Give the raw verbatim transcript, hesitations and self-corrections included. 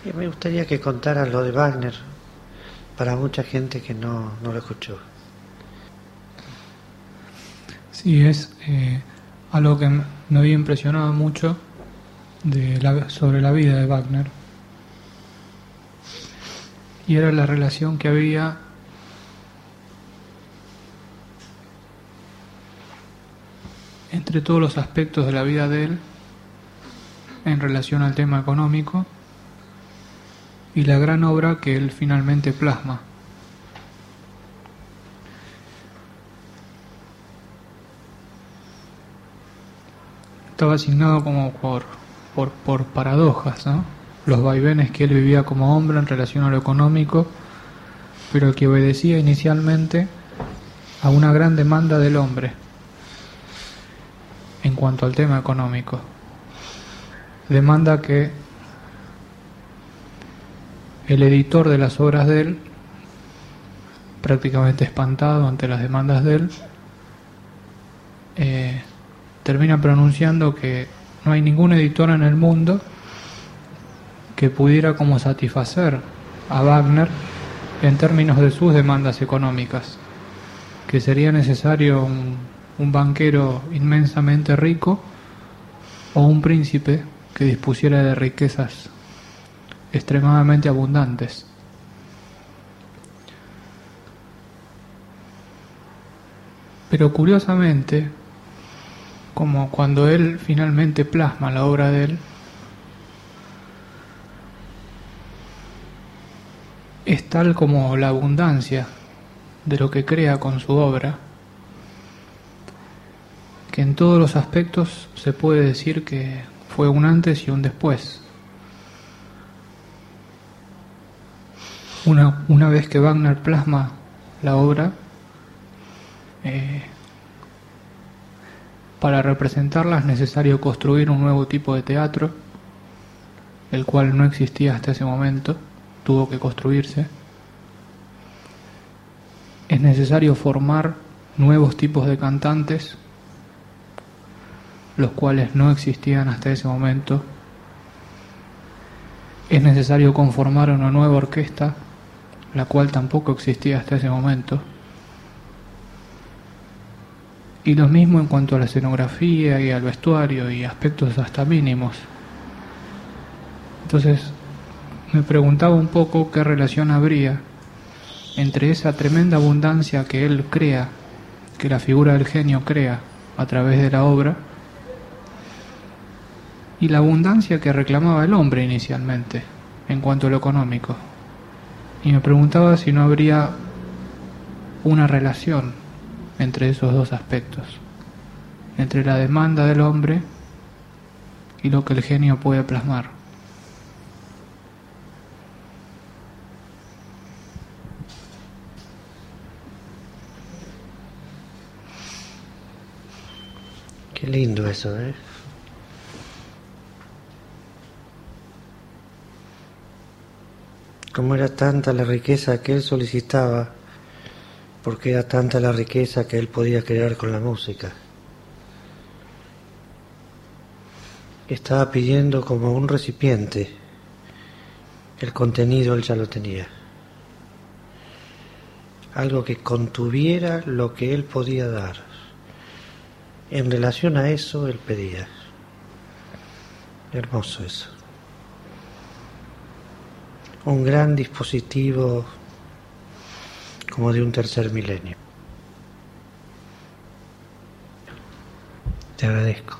Y me gustaría que contaras lo de Wagner para mucha gente que no, no lo escuchó. Sí, es eh, algo que me había impresionado mucho de la, sobre la vida de Wagner. Y era la relación que había entre todos los aspectos de la vida de él en relación al tema económico y la gran obra que él finalmente plasma. Estaba asignado como por, por, por paradojas, ¿no? Los vaivenes que él vivía como hombre en relación a lo económico, pero que obedecía inicialmente a una gran demanda del hombre en cuanto al tema económico. Demanda que el editor de las obras de él, prácticamente espantado ante las demandas de él, eh, termina pronunciando que no hay ningún editor en el mundo que pudiera como satisfacer a Wagner en términos de sus demandas económicas, que sería necesario un, un banquero inmensamente rico o un príncipe que dispusiera de riquezas extremadamente abundantes. Pero curiosamente, como cuando él finalmente plasma la obra de él, es tal como la abundancia de lo que crea con su obra, que en todos los aspectos se puede decir que fue un antes y un después. Una, una vez que Wagner plasma la obra, eh, para representarla es necesario construir un nuevo tipo de teatro, el cual no existía hasta ese momento, tuvo que construirse. Es necesario formar nuevos tipos de cantantes, los cuales no existían hasta ese momento. Es necesario conformar una nueva orquesta, la cual tampoco existía hasta ese momento. Y lo mismo en cuanto a la escenografía y al vestuario y aspectos hasta mínimos. Entonces me preguntaba un poco qué relación habría entre esa tremenda abundancia que él crea, que la figura del genio crea a través de la obra, y la abundancia que reclamaba el hombre inicialmente en cuanto a lo económico. Y me preguntaba si no habría una relación entre esos dos aspectos, entre la demanda del hombre y lo que el genio puede plasmar. Qué lindo eso, ¿eh? Como era tanta la riqueza que él solicitaba, porque era tanta la riqueza que él podía crear con la música. Estaba pidiendo como un recipiente, el contenido él ya lo tenía. Algo que contuviera lo que él podía dar. En relación a eso él pedía. Hermoso eso. Un gran dispositivo como de un tercer milenio. Te agradezco.